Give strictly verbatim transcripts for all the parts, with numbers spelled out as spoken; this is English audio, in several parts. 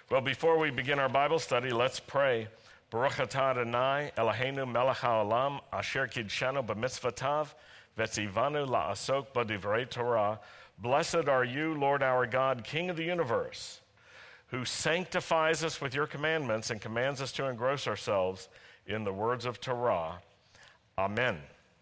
Well, before we begin our Bible study, let's pray. Baruch atah Adonai, Eloheinu melech haolam, asher kidshanu b'mitzvotav, v'tzivanu la'asok b'divrei Torah. Blessed are you, Lord our God, King of the universe, who sanctifies us with your commandments and commands us to engross ourselves in the words of Torah. Amen.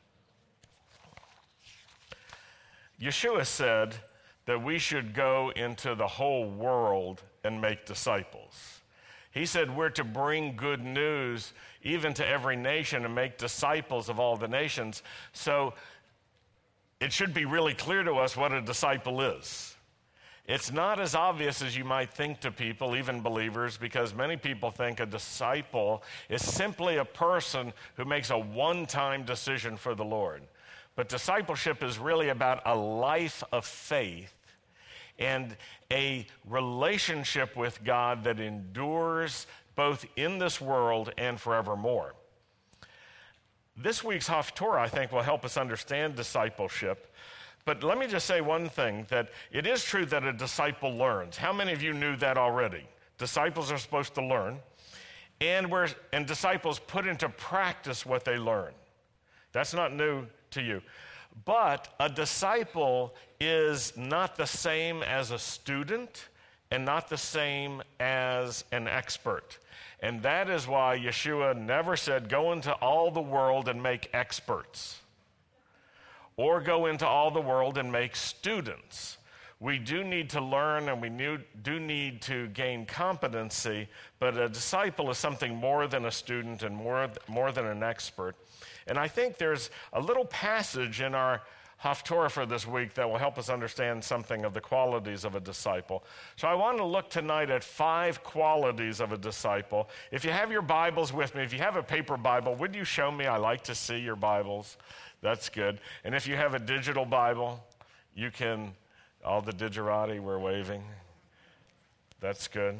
Yeshua said that we should go into the whole world and make disciples. He said we're to bring good news even to every nation and make disciples of all the nations. So it should be really clear to us what a disciple is. It's not as obvious as you might think to people, even believers, because many people think a disciple is simply a person who makes a one-time decision for the Lord. But discipleship is really about a life of faith and a relationship with God that endures both in this world and forevermore. This week's Haftorah, I think, will help us understand discipleship. But let me just say one thing, that it is true that a disciple learns. How many of you knew that already? Disciples are supposed to learn, and we're, and disciples put into practice what they learn. That's not new to you. But a disciple is not the same as a student and not the same as an expert. And that is why Yeshua never said, go into all the world and make experts, or go into all the world and make students. We do need to learn and we do need to gain competency, but a disciple is something more than a student and more, more than an expert. And I think there's a little passage in our Haftorah for this week that will help us understand something of the qualities of a disciple. So I want to look tonight at five qualities of a disciple. If you have your Bibles with me, if you have a paper Bible, would you show me? I like to see your Bibles. That's good. And if you have a digital Bible, you can, all the digerati, we're waving. That's good.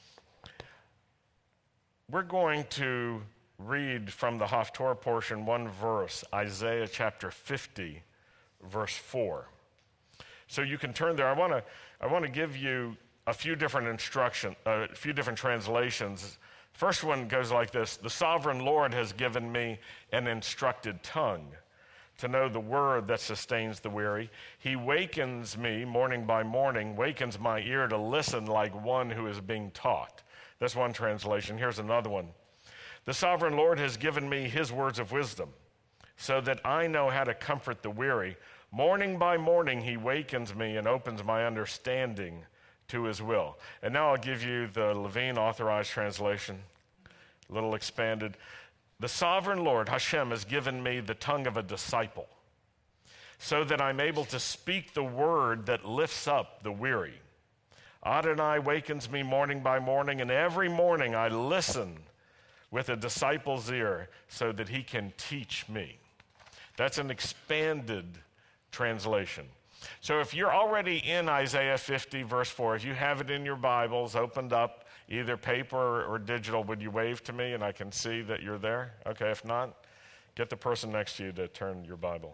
We're going to read from the Haftorah portion one verse, Isaiah chapter fifty, verse four. So you can turn there. I want to I want to give you a few different instruction, uh, a few different translations. First one goes like this: the sovereign Lord has given me an instructed tongue to know the word that sustains the weary. He wakens me morning by morning, wakens my ear to listen like one who is being taught. That's one translation. Here's another one. The sovereign Lord has given me his words of wisdom so that I know how to comfort the weary. Morning by morning, he wakens me and opens my understanding to his will. And now I'll give you the Levine Authorized Translation, a little expanded. The sovereign Lord, Hashem, has given me the tongue of a disciple so that I'm able to speak the word that lifts up the weary. Adonai wakens me morning by morning, and every morning I listen with a disciple's ear so that he can teach me. That's an expanded translation. So if you're already in Isaiah fifty, verse four, if you have it in your Bibles, opened up, either paper or digital, would you wave to me and I can see that you're there? Okay, if not, get the person next to you to turn your Bible.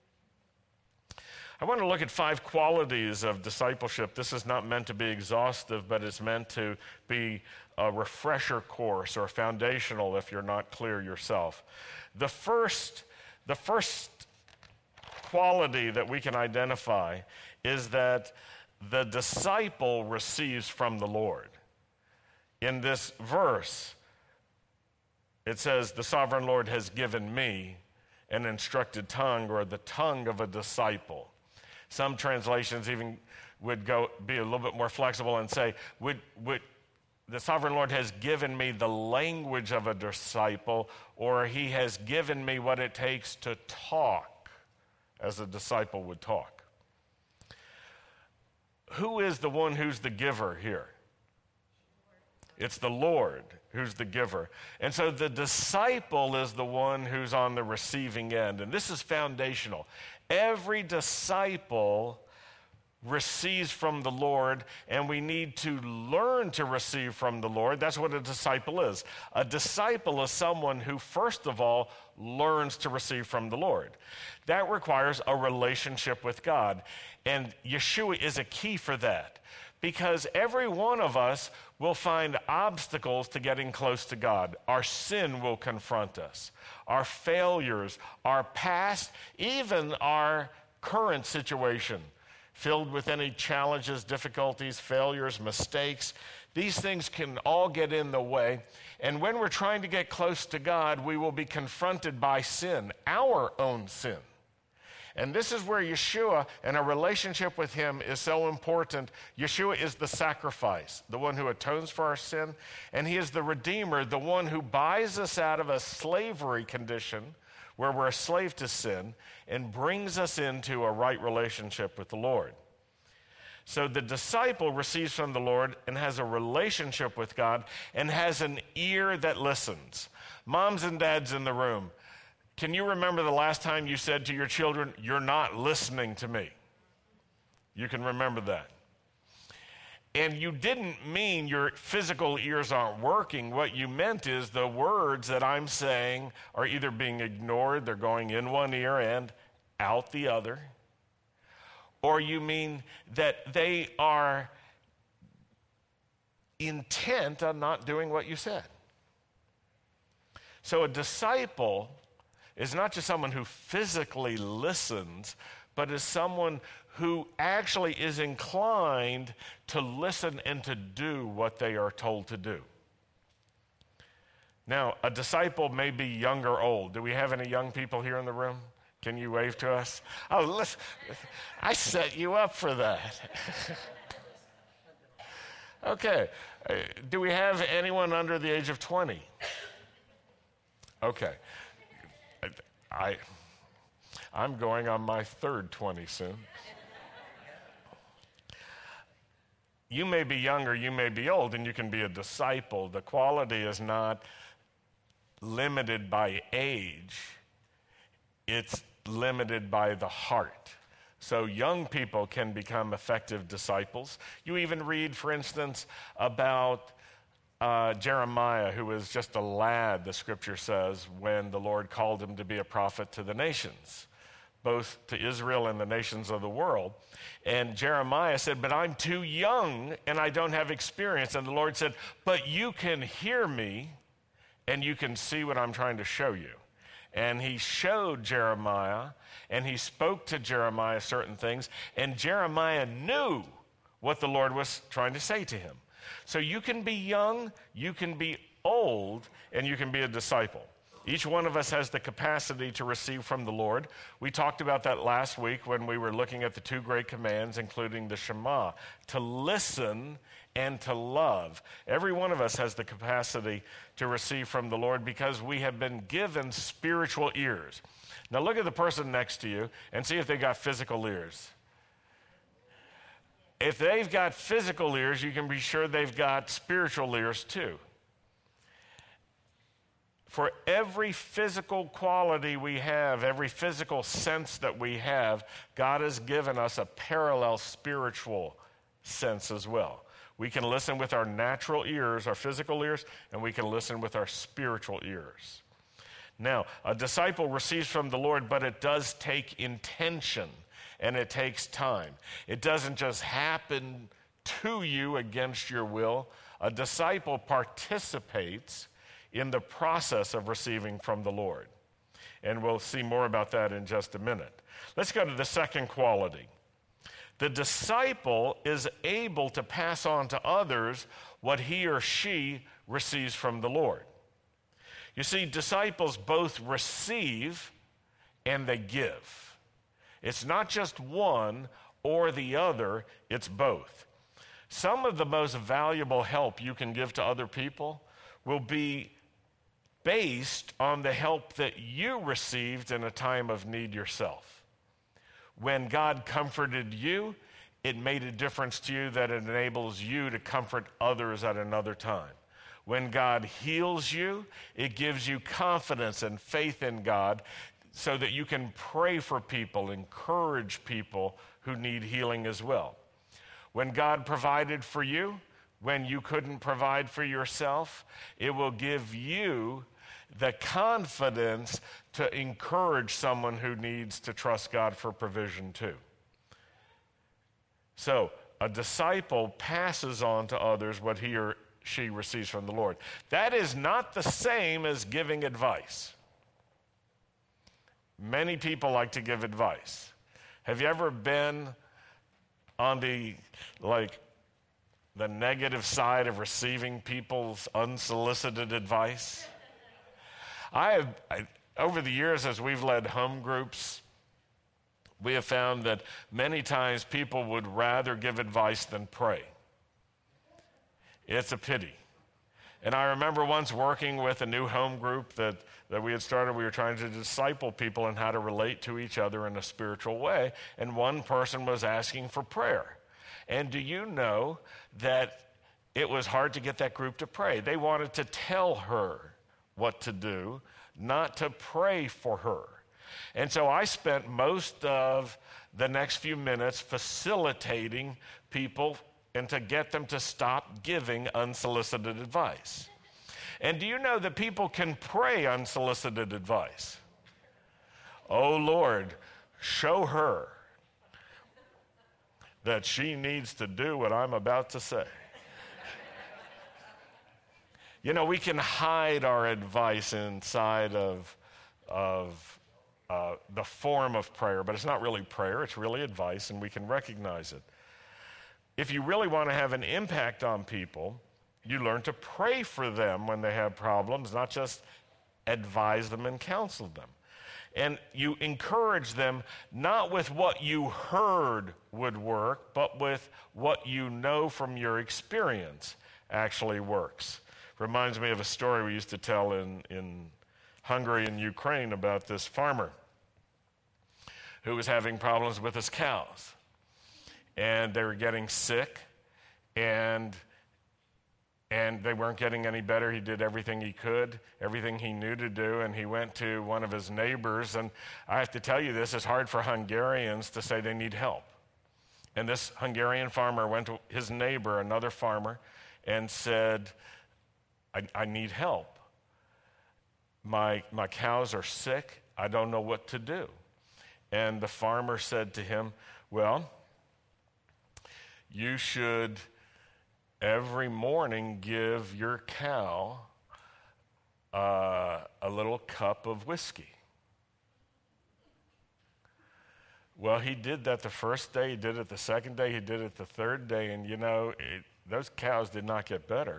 I want to look at five qualities of discipleship. This is not meant to be exhaustive, but it's meant to be a refresher course or foundational if you're not clear yourself. The first, the first quality that we can identify is that the disciple receives from the Lord. In this verse, it says, the sovereign Lord has given me an instructed tongue, or the tongue of a disciple. Some translations even would go be a little bit more flexible and say, would, would, the sovereign Lord has given me the language of a disciple, or he has given me what it takes to talk as a disciple would talk. Who is the one who's the giver here? It's the Lord who's the giver. And so the disciple is the one who's on the receiving end. And this is foundational. Every disciple receives from the Lord, and we need to learn to receive from the Lord. That's what a disciple is. A disciple is someone who, first of all, learns to receive from the Lord. That requires a relationship with God. And Yeshua is a key for that. because every one of us will find obstacles to getting close to God. Our sin will confront us. Our failures, our past, even our current situation, filled with any challenges, difficulties, failures, mistakes. These things can all get in the way. And when we're trying to get close to God, we will be confronted by sin, our own sin. And this is where Yeshua and a relationship with him is so important. Yeshua is the sacrifice, the one who atones for our sin, and he is the Redeemer, the one who buys us out of a slavery condition where we're a slave to sin and brings us into a right relationship with the Lord. So the disciple receives from the Lord and has a relationship with God and has an ear that listens. Moms and dads in the room, can you remember the last time you said to your children, "You're not listening to me"? You can remember that. And you didn't mean your physical ears aren't working. What you meant is the words that I'm saying are either being ignored, they're going in one ear and out the other. Or you mean that they are intent on not doing what you said. So a disciple is not just someone who physically listens, but is someone who actually is inclined to listen and to do what they are told to do. Now, a disciple may be young or old. Do we have any young people here in the room? Can you wave to us? Oh, listen, I set you up for that. Okay. Uh, do we have anyone under the age of twenty? Okay. I, I'm going on my third twenty soon. You may be young or you may be old, and you can be a disciple. The quality is not limited by age. It's limited by the heart. So young people can become effective disciples. You even read, for instance, about uh, Jeremiah, who was just a lad, the scripture says, when the Lord called him to be a prophet to the nations, both to Israel and the nations of the world. And Jeremiah said, "But I'm too young and I don't have experience." And the Lord said, "But you can hear me and you can see what I'm trying to show you." And he showed Jeremiah, and he spoke to Jeremiah certain things, and Jeremiah knew what the Lord was trying to say to him. So you can be young, you can be old, and you can be a disciple. Each one of us has the capacity to receive from the Lord. We talked about that last week when we were looking at the two great commands, including the Shema, to listen and to love. Every one of us has the capacity to receive from the Lord because we have been given spiritual ears. Now look at the person next to you and see if they got physical ears. If they've got physical ears, you can be sure they've got spiritual ears too. For every physical quality we have, every physical sense that we have, God has given us a parallel spiritual sense as well. We can listen with our natural ears, our physical ears, and we can listen with our spiritual ears. Now, a disciple receives from the Lord, but it does take intention, and it takes time. It doesn't just happen to you against your will. A disciple participates in the process of receiving from the Lord. And we'll see more about that in just a minute. Let's go to the second quality. The disciple is able to pass on to others what he or she receives from the Lord. You see, disciples both receive and they give. It's not just one or the other, it's both. Some of the most valuable help you can give to other people will be based on the help that you received in a time of need yourself. When God comforted you, it made a difference to you that it enables you to comfort others at another time. When God heals you, it gives you confidence and faith in God so that you can pray for people, encourage people who need healing as well. When God provided for you, when you couldn't provide for yourself, it will give you the confidence to encourage someone who needs to trust God for provision too. So, a disciple passes on to others what he or she receives from the Lord. That is not the same as giving advice. Many people like to give advice. Have you ever been on the, like, the negative side of receiving people's unsolicited advice? I have, I, over the years, as we've led home groups, we have found that many times people would rather give advice than pray. It's a pity. And I remember once working with a new home group that, that we had started. We were trying to disciple people in how to relate to each other in a spiritual way. And one person was asking for prayer. And do you know that it was hard to get that group to pray? They wanted to tell her what to do, not to pray for her. And so I spent most of the next few minutes facilitating people and to get them to stop giving unsolicited advice. And do you know that people can pray unsolicited advice? Oh, Lord, show her that she needs to do what I'm about to say. You know, we can hide our advice inside of, of uh, the form of prayer, but it's not really prayer, it's really advice, and we can recognize it. If you really want to have an impact on people, you learn to pray for them when they have problems, not just advise them and counsel them. And you encourage them not with what you heard would work, but with what you know from your experience actually works. Reminds me of a story we used to tell in, in Hungary and Ukraine about this farmer who was having problems with his cows. And they were getting sick, and, and they weren't getting any better. He did everything he could, everything he knew to do, and he went to one of his neighbors. And I have to tell you this, it's hard for Hungarians to say they need help. And this Hungarian farmer went to his neighbor, another farmer, and said, I, I need help. My, my cows are sick. I don't know what to do. And the farmer said to him, well, you should every morning give your cow uh, a little cup of whiskey. Well, he did that the first day, he did it the second day, he did it the third day, and you know, it, those cows did not get better.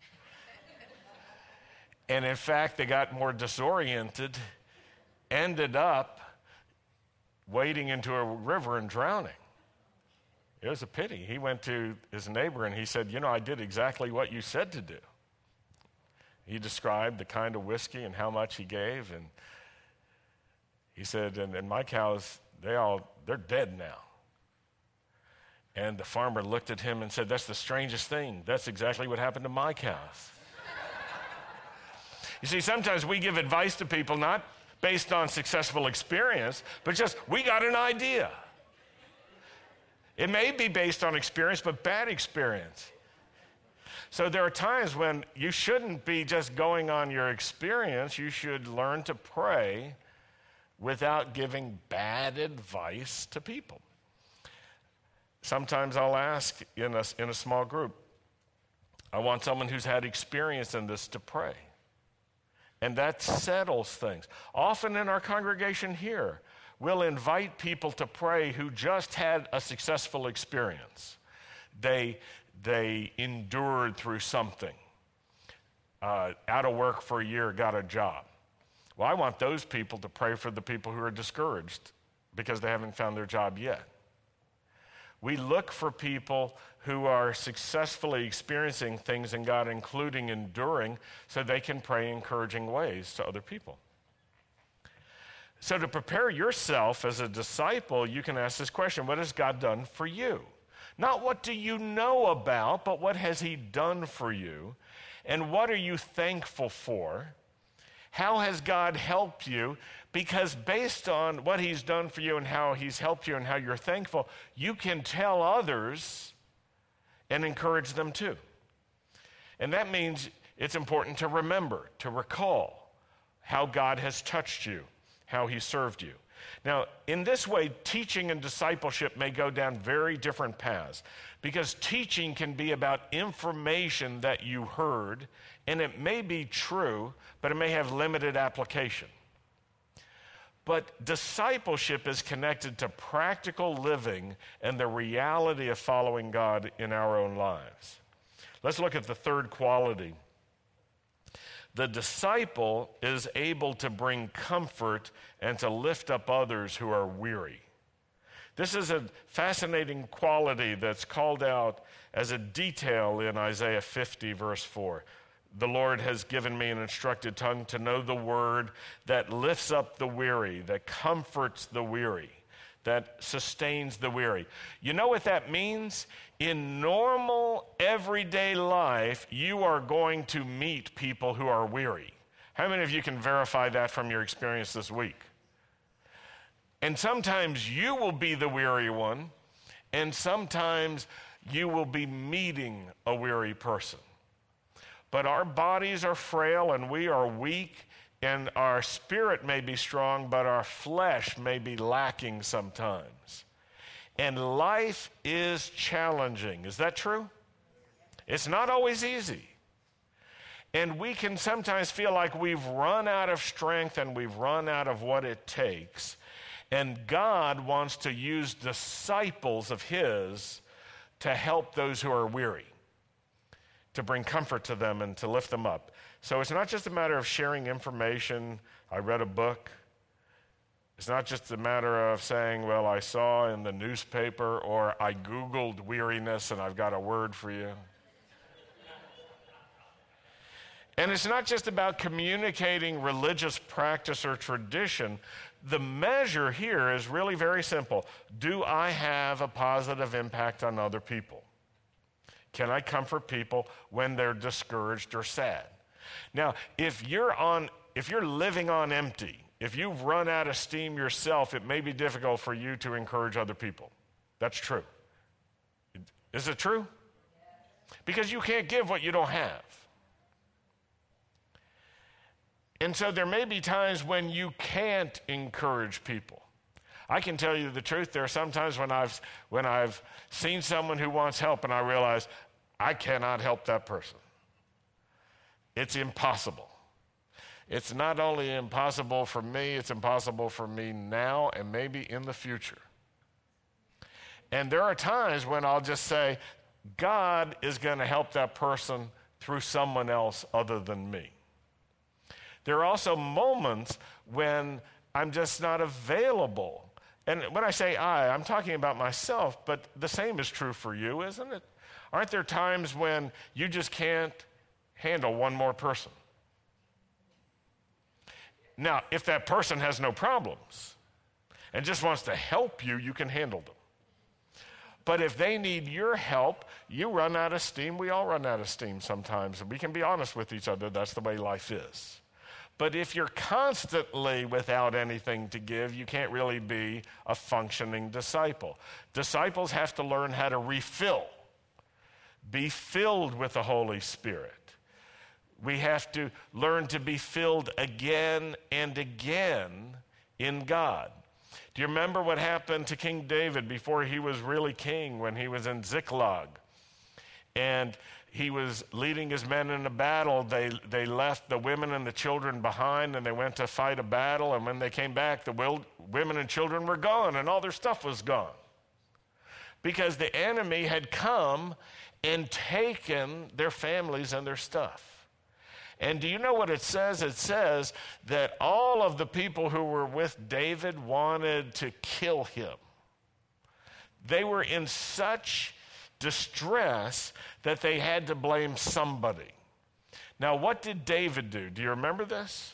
And in fact, they got more disoriented, ended up wading into a river and drowning. It was a pity. He went to his neighbor and he said, you know, I did exactly what you said to do. He described the kind of whiskey and how much he gave, and he said, and, and my cows, they all, they're dead now. And the farmer looked at him and said, that's the strangest thing. That's exactly what happened to my cows. You see, sometimes we give advice to people not based on successful experience, but just, we got an idea. It may be based on experience, but bad experience. So there are times when you shouldn't be just going on your experience. You should learn to pray without giving bad advice to people. Sometimes I'll ask in a, in a small group, I want someone who's had experience in this to pray. And that settles things. Often in our congregation here, we'll invite people to pray who just had a successful experience. They, they endured through something. Uh, out of work for a year, got a job. Well, I want those people to pray for the people who are discouraged because they haven't found their job yet. We look for people who are successfully experiencing things in God, including enduring, so they can pray encouraging ways to other people. So to prepare yourself as a disciple, you can ask this question: what has God done for you? Not what do you know about, but what has he done for you? And what are you thankful for? How has God helped you? Because based on what he's done for you and how he's helped you and how you're thankful, you can tell others and encourage them too. And that means it's important to remember, to recall how God has touched you, how he served you. Now, in this way, teaching and discipleship may go down very different paths, because teaching can be about information that you heard, and it may be true, but it may have limited application. But discipleship is connected to practical living and the reality of following God in our own lives. Let's look at the third quality. The disciple is able to bring comfort and to lift up others who are weary. This is a fascinating quality that's called out as a detail in Isaiah fifty, verse four. The Lord has given me an instructed tongue to know the word that lifts up the weary, that comforts the weary, that sustains the weary. You know what that means? In normal, everyday life, you are going to meet people who are weary. How many of you can verify that from your experience this week? And sometimes you will be the weary one, and sometimes you will be meeting a weary person. But our bodies are frail and we are weak, and our spirit may be strong, but our flesh may be lacking sometimes. And life is challenging. Is that true? It's not always easy. And we can sometimes feel like we've run out of strength and we've run out of what it takes. And God wants to use disciples of His to help those who are weary, to bring comfort to them and to lift them up. So it's not just a matter of sharing information. I read a book. It's not just a matter of saying, well, I saw in the newspaper, or I Googled weariness and I've got a word for you. And it's not just about communicating religious practice or tradition. The measure here is really very simple. Do I have a positive impact on other people? Can I comfort people when they're discouraged or sad? Now, if you're on, if you're living on empty, if you've run out of steam yourself, it may be difficult for you to encourage other people. That's true. Is it true? Because you can't give what you don't have. And so there may be times when you can't encourage people. I can tell you the truth. There are some times when I've, when I've seen someone who wants help and I realize I cannot help that person. It's impossible. It's not only impossible for me, it's impossible for me now and maybe in the future. And there are times when I'll just say, God is going to help that person through someone else other than me. There are also moments when I'm just not available. And when I say I, I'm talking about myself, but the same is true for you, isn't it? Aren't there times when you just can't handle one more person? Now, if that person has no problems and just wants to help you, you can handle them. But if they need your help, you run out of steam. We all run out of steam sometimes. And we can be honest with each other. That's the way life is. But if you're constantly without anything to give, you can't really be a functioning disciple. Disciples have to learn how to refill, be filled with the Holy Spirit. We have to learn to be filled again and again in God. Do you remember what happened to King David before he was really king, when he was in Ziklag? And he was leading his men in a battle. They, they left the women and the children behind, and they went to fight a battle. And when they came back, the will, women and children were gone, and all their stuff was gone. Because the enemy had come and taken their families and their stuff. And do you know what it says? It says that all of the people who were with David wanted to kill him. They were in such distress that they had to blame somebody. Now, what did David do? Do you remember this?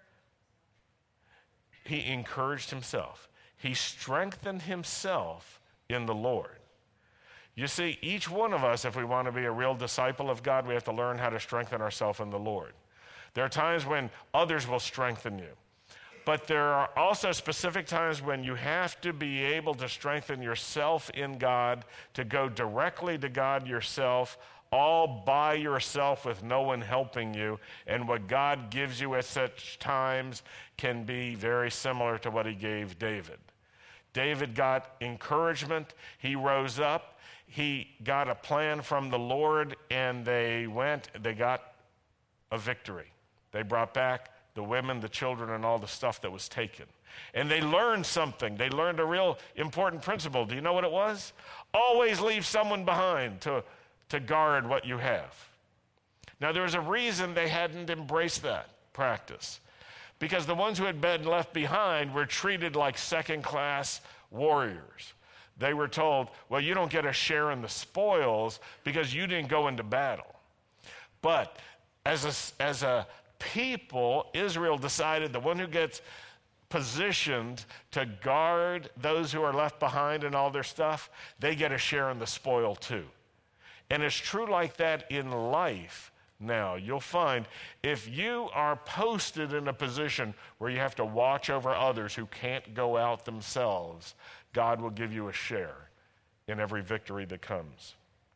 He encouraged himself. He strengthened himself in the Lord. You see, each one of us, if we want to be a real disciple of God, we have to learn how to strengthen ourselves in the Lord. There are times when others will strengthen you. But there are also specific times when you have to be able to strengthen yourself in God, to go directly to God yourself, all by yourself with no one helping you. And what God gives you at such times can be very similar to what he gave David. David got encouragement. He rose up. He got a plan from the Lord, and they went, they got a victory. They brought back the women, the children, and all the stuff that was taken. And they learned something. They learned a real important principle. Do you know what it was? Always leave someone behind to, to guard what you have. Now, there was a reason they hadn't embraced that practice. Because the ones who had been left behind were treated like second-class warriors. They were told, well, you don't get a share in the spoils because you didn't go into battle. But as a, as a people, Israel decided the one who gets positioned to guard those who are left behind and all their stuff, they get a share in the spoil too. And it's true like that in life now. You'll find if you are posted in a position where you have to watch over others who can't go out themselves, God will give you a share in every victory that comes.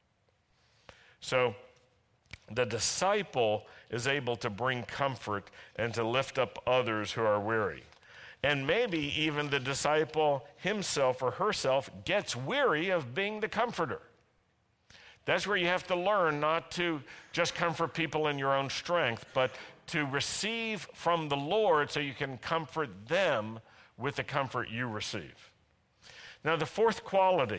So the disciple is able to bring comfort and to lift up others who are weary. And maybe even the disciple himself or herself gets weary of being the comforter. That's where you have to learn not to just comfort people in your own strength, but to receive from the Lord so you can comfort them with the comfort you receive. Now, the fourth quality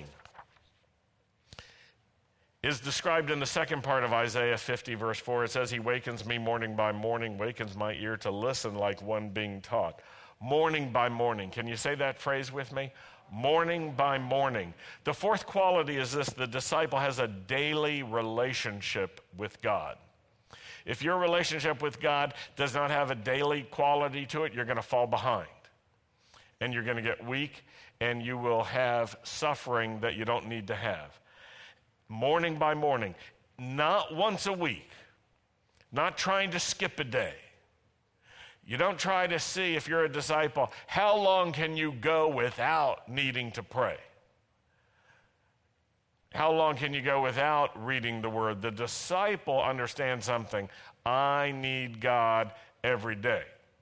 is described in the second part of Isaiah fifty, verse four. It says, he wakens me morning by morning, wakens my ear to listen like one being taught. Morning by morning. Can you say that phrase with me? Morning by morning. The fourth quality is this: the disciple has a daily relationship with God. If your relationship with God does not have a daily quality to it, you're going to fall behind. And you're going to get weak, and you will have suffering that you don't need to have. Morning by morning. Not once a week. Not trying to skip a day. You don't try to see, if you're a disciple, how long can you go without needing to pray? How long can you go without reading the Word? The disciple understands something. I need God every day.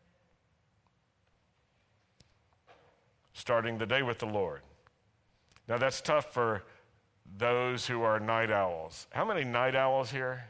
Starting the day with the Lord. Now that's tough for those who are night owls. How many night owls here?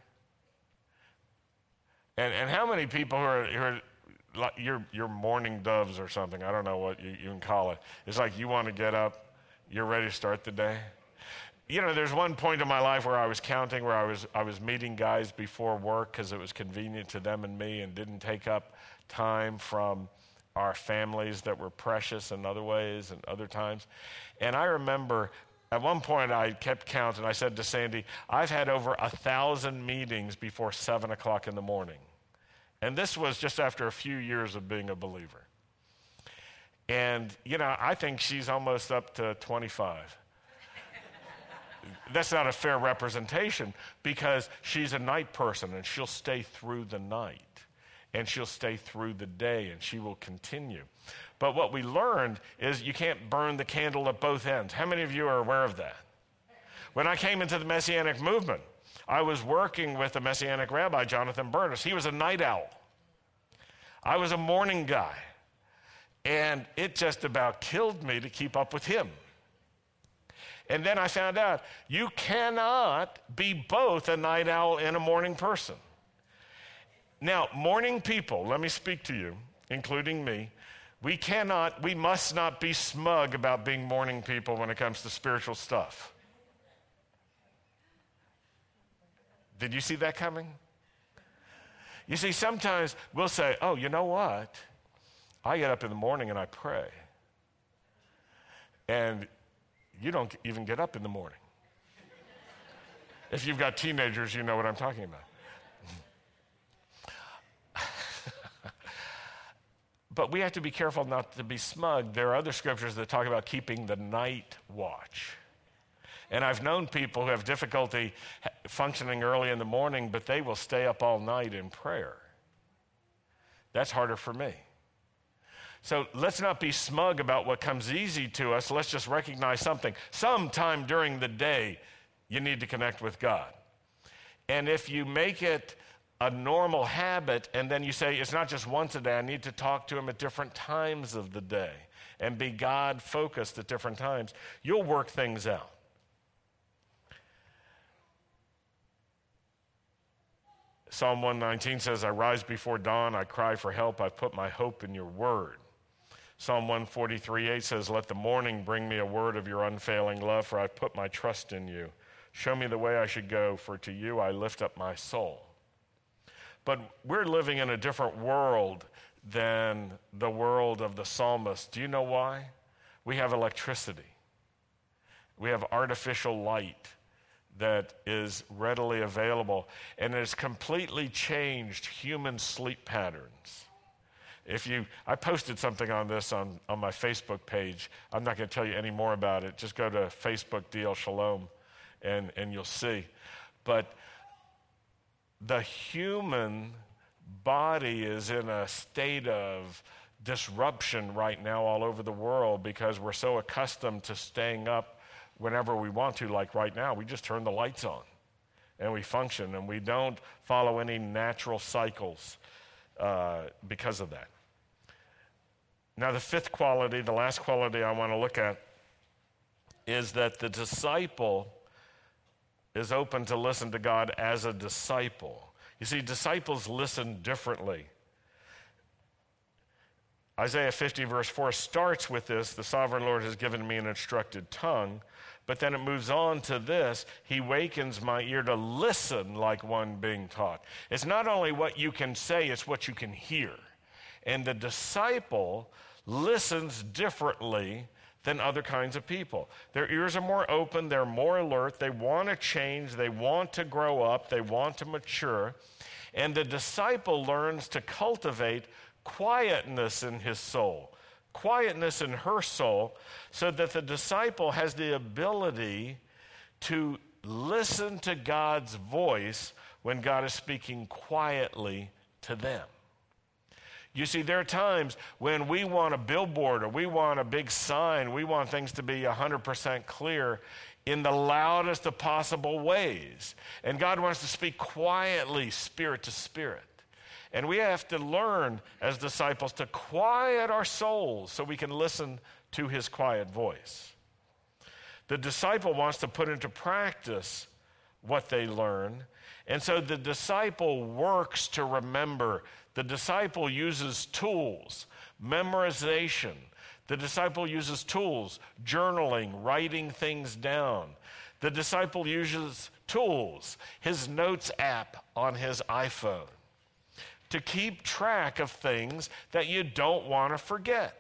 And, and how many people who are... Who are Like your your morning doves or something, I don't know what you, you can call it. It's like you want to get up, you're ready to start the day. You know, there's one point in my life where I was counting, where I was I was meeting guys before work because it was convenient to them and me, and didn't take up time from our families that were precious in other ways and other times. And I remember at one point I kept count, and I said to Sandy, I've had over a thousand meetings before seven o'clock in the morning. And this was just after a few years of being a believer. And, you know, I think she's almost up to twenty-five. That's not a fair representation, because she's a night person, and she'll stay through the night. And she'll stay through the day, and she will continue. But what we learned is you can't burn the candle at both ends. How many of you are aware of that? When I came into the Messianic movement, I was working with a Messianic rabbi, Jonathan Bernis. He was a night owl. I was a morning guy. And it just about killed me to keep up with him. And then I found out you cannot be both a night owl and a morning person. Now, morning people, let me speak to you, including me. We cannot, we must not be smug about being morning people when it comes to spiritual stuff. Did you see that coming? You see, sometimes we'll say, oh, you know what? I get up in the morning and I pray. And you don't even get up in the morning. If you've got teenagers, you know what I'm talking about. But we have to be careful not to be smug. There are other scriptures that talk about keeping the night watch. And I've known people who have difficulty functioning early in the morning, but they will stay up all night in prayer. That's harder for me. So let's not be smug about what comes easy to us. Let's just recognize something. Sometime during the day, you need to connect with God. And if you make it a normal habit, and then you say, it's not just once a day, I need to talk to him at different times of the day and be God-focused at different times, you'll work things out. Psalm one nineteen says, I rise before dawn, I cry for help, I put my hope in your word. Psalm one forty-three eight says, let the morning bring me a word of your unfailing love, for I put my trust in you. Show me the way I should go, for to you I lift up my soul. But we're living in a different world than the world of the psalmist. Do you know why? We have electricity. We have artificial light that is readily available, and it has completely changed human sleep patterns. If you, I posted something on this on, on my Facebook page. I'm not going to tell you any more about it. Just go to Facebook D L Shalom, and, and you'll see. But the human body is in a state of disruption right now all over the world because we're so accustomed to staying up whenever we want to. Like right now, we just turn the lights on and we function, and we don't follow any natural cycles uh, because of that. Now, the fifth quality, the last quality I want to look at, is that the disciple is open to listen to God as a disciple. You see, disciples listen differently. Isaiah fifty verse four starts with this, the sovereign Lord has given me an instructed tongue, but then it moves on to this, he wakens my ear to listen like one being taught. It's not only what you can say, it's what you can hear. And the disciple listens differently than other kinds of people. Their ears are more open, they're more alert, they want to change, they want to grow up, they want to mature. And the disciple learns to cultivate quietness in his soul, quietness in her soul, so that the disciple has the ability to listen to God's voice when God is speaking quietly to them. You see, there are times when we want a billboard or we want a big sign, we want things to be one hundred percent clear in the loudest of possible ways. And God wants to speak quietly, spirit to spirit. And we have to learn as disciples to quiet our souls so we can listen to his quiet voice. The disciple wants to put into practice what they learn, and so the disciple works to remember. The disciple uses tools, memorization. The disciple uses tools, journaling, writing things down. The disciple uses tools, his notes app on his iPhone, to keep track of things that you don't want to forget.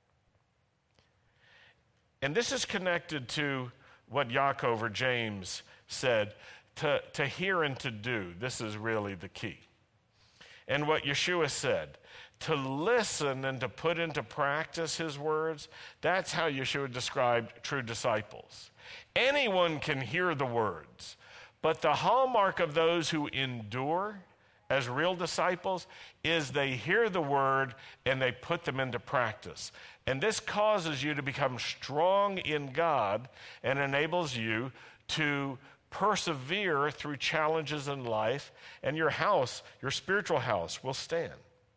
And this is connected to what Yaakov or James said, to, to hear and to do. This is really the key. And what Yeshua said, to listen and to put into practice his words, that's how Yeshua described true disciples. Anyone can hear the words, but the hallmark of those who endure as real disciples is they hear the word and they put them into practice. And this causes you to become strong in God and enables you to persevere through challenges in life, and your house, your spiritual house, will stand.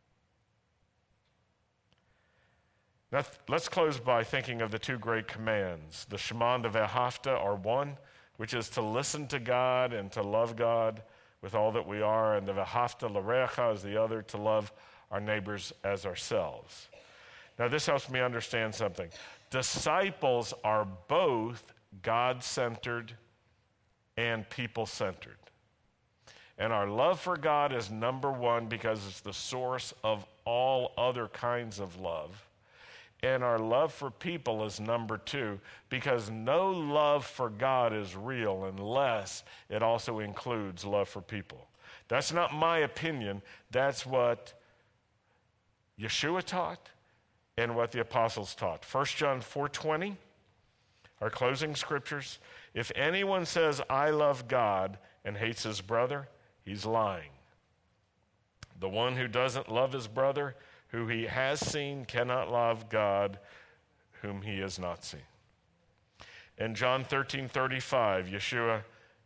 Now, let's close by thinking of the two great commands. The Shema and the Ve'ahavta are one, which is to listen to God and to love God with all that we are, and the Ve'ahavta l'reacha is the other, to love our neighbors as ourselves. Now, this helps me understand something. Disciples are both God-centered and people-centered. And our love for God is number one because it's the source of all other kinds of love. And our love for people is number two because no love for God is real unless it also includes love for people. That's not my opinion. That's what Yeshua taught and what the apostles taught. First John four twenty, our closing scriptures. If anyone says, I love God, and hates his brother, he's lying. The one who doesn't love his brother, who he has seen, cannot love God, whom he has not seen. In John thirteen thirty-five, Yeshua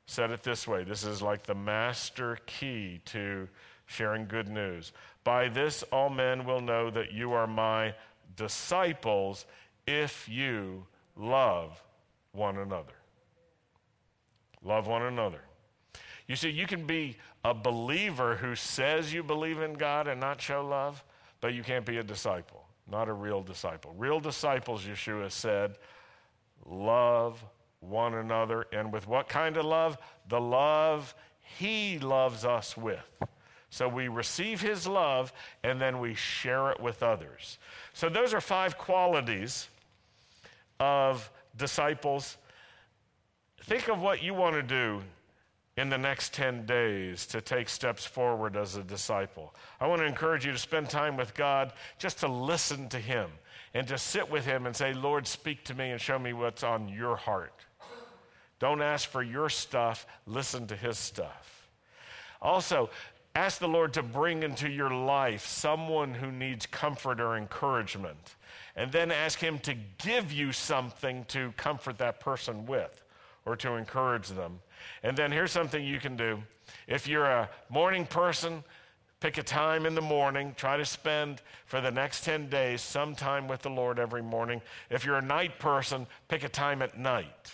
said it this way. This is like the master key to sharing good news. By this all men will know that you are my disciples if you love one another. Love one another. You see, you can be a believer who says you believe in God and not show love, but you can't be a disciple, not a real disciple. Real disciples, Yeshua said, love one another. And with what kind of love? The love he loves us with. So we receive his love and then we share it with others. So those are five qualities of disciples. Think of what you want to do in the next ten days to take steps forward as a disciple. I want to encourage you to spend time with God, just to listen to him and to sit with him and say, Lord, speak to me and show me what's on your heart. Don't ask for your stuff, listen to his stuff. Also, ask the Lord to bring into your life someone who needs comfort or encouragement, and then ask him to give you something to comfort that person with or to encourage them. And then here's something you can do. If you're a morning person, pick a time in the morning. Try to spend for the next ten days some time with the Lord every morning. If you're a night person, pick a time at night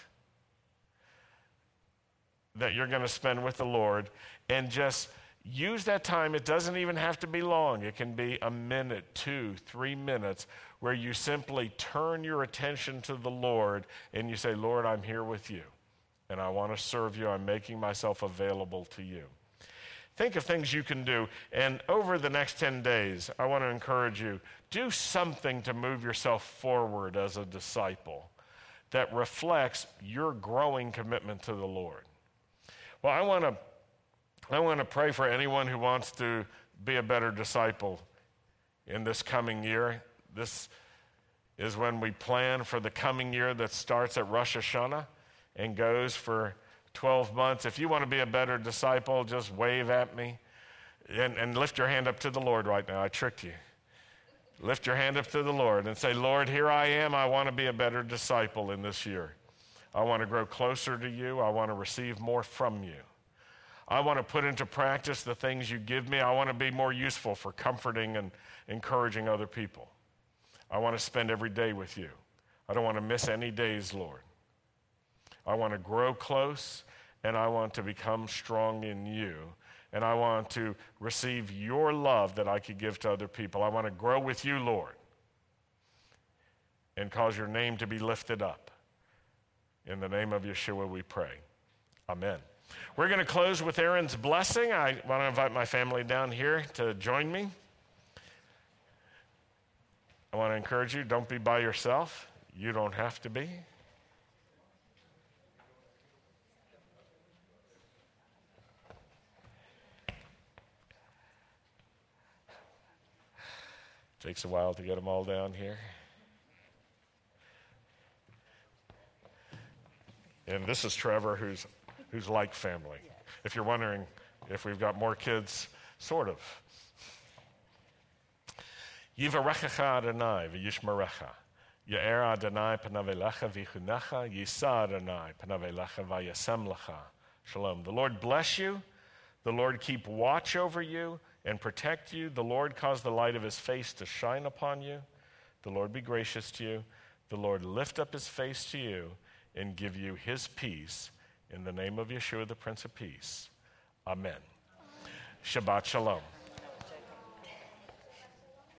that you're going to spend with the Lord, and just use that time. It doesn't even have to be long. It can be a minute, two, three minutes, where you simply turn your attention to the Lord and you say, Lord, I'm here with you, and I want to serve you. I'm making myself available to you. Think of things you can do, and over the next ten days, I want to encourage you, do something to move yourself forward as a disciple that reflects your growing commitment to the Lord. Well, I want to I want to pray for anyone who wants to be a better disciple in this coming year. This is when we plan for the coming year that starts at Rosh Hashanah and goes for twelve months. If you want to be a better disciple, just wave at me and, and lift your hand up to the Lord right now. I tricked you. Lift your hand up to the Lord and say, Lord, here I am. I want to be a better disciple in this year. I want to grow closer to you. I want to receive more from you. I want to put into practice the things you give me. I want to be more useful for comforting and encouraging other people. I want to spend every day with you. I don't want to miss any days, Lord. I want to grow close, and I want to become strong in you. And I want to receive your love that I could give to other people. I want to grow with you, Lord, and cause your name to be lifted up. In the name of Yeshua we pray. Amen. We're going to close with Aaron's blessing. I want to invite my family down here to join me. I want to encourage you, don't be by yourself. You don't have to be. Takes a while to get them all down here. And this is Trevor, who's who's like family. If you're wondering if we've got more kids, sort of. Yivarechecha Adonai v'yishmerecha. Ye'er Adonai panav elecha v'chunecha. Yisa Adonai panav elecha v'yasem lecha. Shalom. The Lord bless you. The Lord keep watch over you and protect you. The Lord cause the light of his face to shine upon you. The Lord be gracious to you. The Lord lift up his face to you and give you his peace. In the name of Yeshua, the Prince of Peace. Amen. Shabbat Shalom.